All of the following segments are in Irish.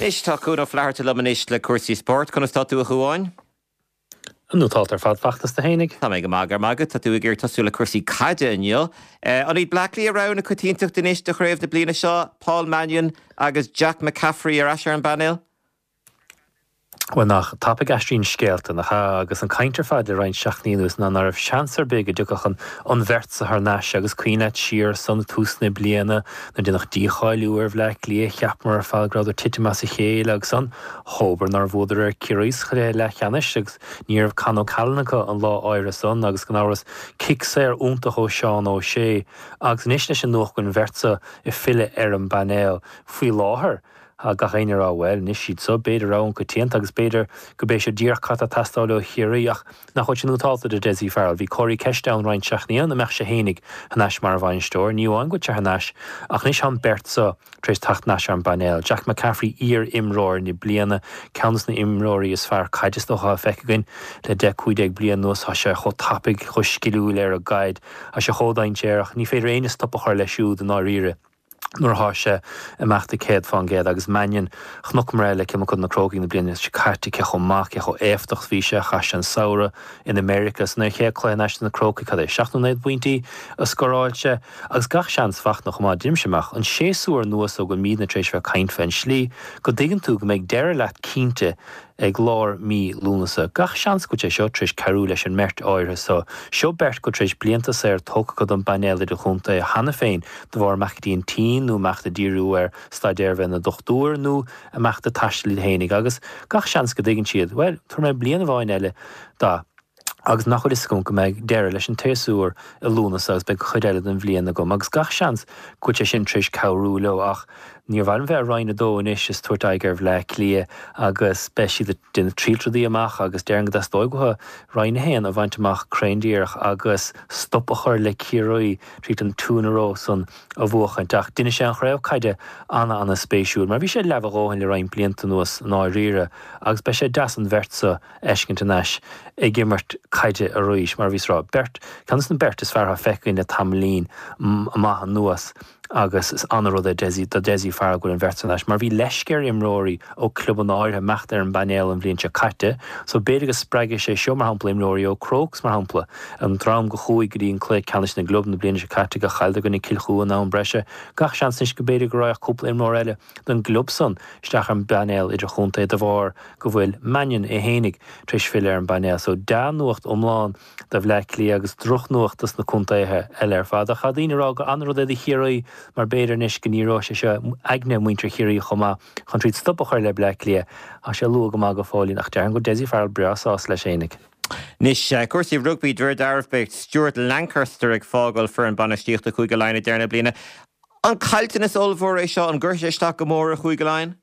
Nis tá cúna fleirte lemanis le cuasaí sport chun tú a chuáin? Nú tátar fad fachtas de hénig. Tá mé go magad tá tú gur tasú le cuasaí caide inniu. An iad Blackley around na cutínteach denis de chréibh de bliana seo, Paul Mannion agus Jack McCaffrey ar asar an banil? Well nach tapig astrín scéalta nach agus an caintear fad a rein seachníús na narh seansar big a dúchach an bhert a th náis agus cuioine siar san túsna bliana na dúnach díchailúir bhle lí cheapmar fáilgrád ar titimas a chéile agus san hóbar nar bhódar ar ciréis churé le cheannis agus níorh can ó calnacha an lá áire san agus gan áras cic sé ar únta ó seán ó sé agus níosne sin nóch gon bhertsa I fille ar an banéil faoi láthair. A gachéine rá bhfuil níos siad so beidir rán go tíanta agus beidir go bééis sé díorchat a tastáil chiaíach nach chuid sin útáilta de Desi Farrell. Bhí choirí ceistán rein seachníon na meach sé hénig hanáis mar bhain stóir, níú an go te hanáis ach níos an bert sa trééis tacht náis an banéil. Jack McCaffrey ír imróir na bliana ceannas na imróirí is fear caiidestócha feicegain le 10 blian nuas a sé cho tapig chu sciúil ar a gaiid a sé chodáin téireach ní féidir aine stop a chuir le siúd an áíre. Nuair há sé amachta céad fan géad agus Mannion chnochmar le cin chun na crógaí na bliana se cartí ceach mach ceach éftocht bhí sé chas an saora in Americas na ché chléin eiste na cróca cad é 16 buintí a scoráilte agus gach seans fach nach má dimseach an séúir nuas ó go míad na trééis bheith caint fan slí go dgan tú go méid deire leat cínte ag glár mí lúnasa. Gach seans go sé seo tríéis carú leis an mert áire so seo bert go tríéis blianta sé ar tóca go an banéile de chunta a hana féin do bhar meachtaíon tí nó meachta díú ar staidirh na dochtúir nó a meachta taislí hénig agus gach seans go dgan siad, well, tar mé bliana bháin eile dá. Agus nach is go méid deire leis an téasúr a lúnas agus be chuideile an bbliana gom, agus gach seans chuid sé sin tríéis cabhrú le ach níor bhain bheith roiinna dóis is tuairta gur le lia agus speisi duna tríiltradí amach agus dean go dóigthe roiinna héan a bhaintteach craindíirech agus stop a chuir le ciróí trí an túnaró san a bhuachaintach. Duine sé an chréibh caide anna spéisiúr, mar bhí sé lebhóin le roiin blianta nuas ná riire agus be sé deas an bhertsa eiscinnta neis ag gimmart caide a roiis mar bhís rá bert canas na bert is feartha feicin na tamlín maithan nuas agus is anrad a Desi Farrell go an bhertsaneis, mar bhí leisceir imróirí ó club an áirthe mecht ar an banéil an bblionn se caite, so béidir go spreige sé seo mar hampla imróirí ó Crocs mar hampla an drám go chuig go dtíon clé canis na glob na bliana se caite go chailde go na cilchú ná an breise gach seans níos go béidir go raibh cúpla imróir eile don glob san isteach an banéil idir chunta de bhar go bhfuil Mannion é hénig tríéis fill ar an banéil, so dá nuacht omláin de bhlelí agus druch nuachtas na chuntaithe eile ar fad a chadíine rá go anrad é chiaí mar béidir níos go níró sé se agne muintre chiirí chumá chun tríd stop a chuir le lia a sé lu go má go fáilí nach dean go Desi Farrell breasás leis énig. Nis cuasaí rugby dúir darbeh Stuart Lancaster ag fágáil fear an banistíocht a chuig go lein dearna bliana. An cailtain is olmhór é seo an ggur sé isteach go mór a chuig go lein?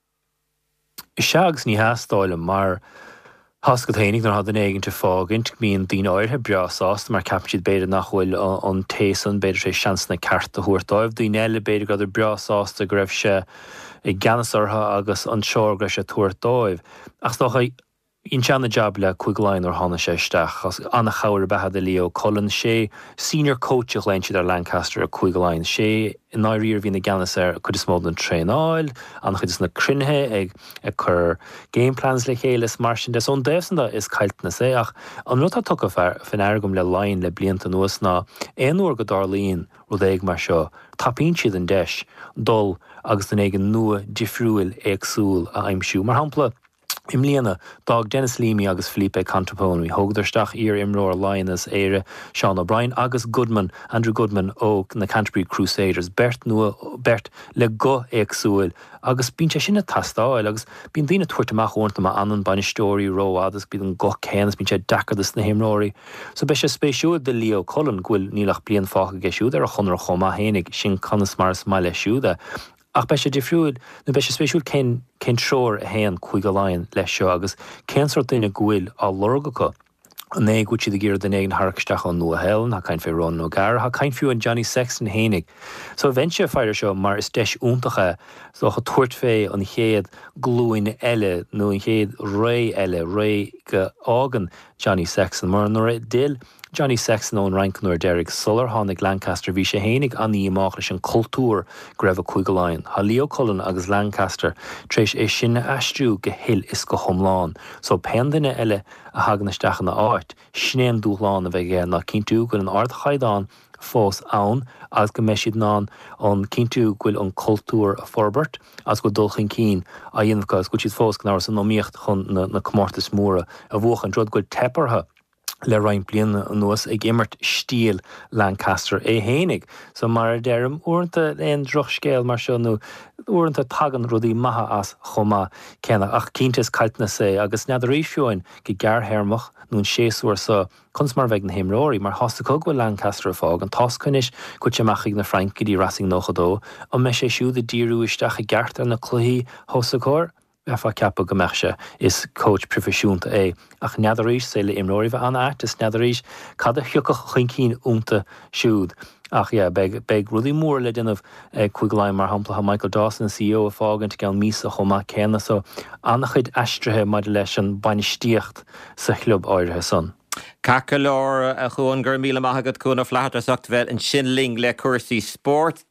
Seagus ní heastáile mar Has go hénig nar had an éigen fágint míon dín áirthe breasásta mar capsiad beidir nach bhfuil an tésan beidir sé seans na carta thuairtáibh dín eile beidir gadidir breasásta go raibh sé i gceanasartha agus an seoir sé thuairtáibh. Ach dócha ín seanna jab le chuig lein ar hána sé isteach as anna chair bethe de Leo Cullen sé senior coach a léin siad ar Lancaster a chuig lein sé in áiríir hí na gceanas ar chud is mód an tréáil an chud is na crinthe ag chur gameplans le chéile mar sin des ón déhsanda is cailtna sé ach an rutá tucha fin airgum le lein le blianta nuas ná éonúir go darlíonn rud éig mar seo tapíonn siad an deis dul agus den éigen nua difriúil agsúil a aimimsú mar hampla. Im líana dag Dennis Leamy agus Felipe Cantapone hogdarsteach ír imróir Lionas éire Sean O'Brien agus Andrew Goodman ó na Canterbury Crusaders bert le go éagsúil agus bín sé sinna tastáil agus bín dína tuairteach orintach má anan banistóirí ró agus bín an go céanas bín sé decadas na himróirí. So be sé spéisiúd de Leo Cullen ghfuil nílach blian fácha geisiúd ar a chunar a chomá hénig sin canas mars mai le siúda. Ach be sé difriúil na be sé spéisiúil cén treoir a héan chuig go lein leis seo agus cén sort duine ghfuil á lorgacha an é gúid siad a ggéir den éigen harcisteach an nua helen ha cain fé Ron nó gar ha cain fiú an Johnny Sexton hénig. So bhain sé feidir seo mar is deis úntacha so cha tuairt fé an chéad glúin eile nó an chéad ré eile ré go ágan Johnny Sexton mar nó ré dil Johnny Sexton ón Rankinúir Derek Suller hánig Lancaster bhí sé hénig aní amach leis an cultúr greibh Cuigeáin. Tá Leo Cullen agus Lancaster tréis é sinna astriú go hill is go thomláin. So pendaine eile a haganisteach na áit, snéan dúchláin a bheith gé nach cintú go an ard chaidán fós ann as go meisiad ná an cintú gfuil an cultúr a forbert as go dulchan cín a dhéanamh go siad fós gnar san nóíocht chun na comórtas móra a bhuachan rud gfuil tepartha le rain blian nuas ag immert stíl Lancaster é hénig. So mar derm uanta ein droch scéal mar seo nó uanta tagan rudí maha as chomá cena ach cíntas cailtna sé agus neadar éisioin go gearhermach nún séúir sa chun mar bheith na himróí mar hosta cogfuil Lancaster fág an toscanis go teachigh na Frankidí Racing nóchadó an me sé siúd a díú isteach a geartar na cluí hosacóir Efa ceappa go meise is coach profisiúnta é ach neadaríis sé le imróí bheith an áit is neadaríis cad a thiocach chuin cín únta siúd. Ach beg rudí mór le denmh Cuigeáin mar hampla Michael Dawson CEO a fágant gan mísa chomá céna so annach chuid eistrithe maid leis an banistíocht sa chlub áirithe son. Caca leir a chuan gur míle maithagad cúna fleathart a sagt bheith an sin ling le cuasaí sport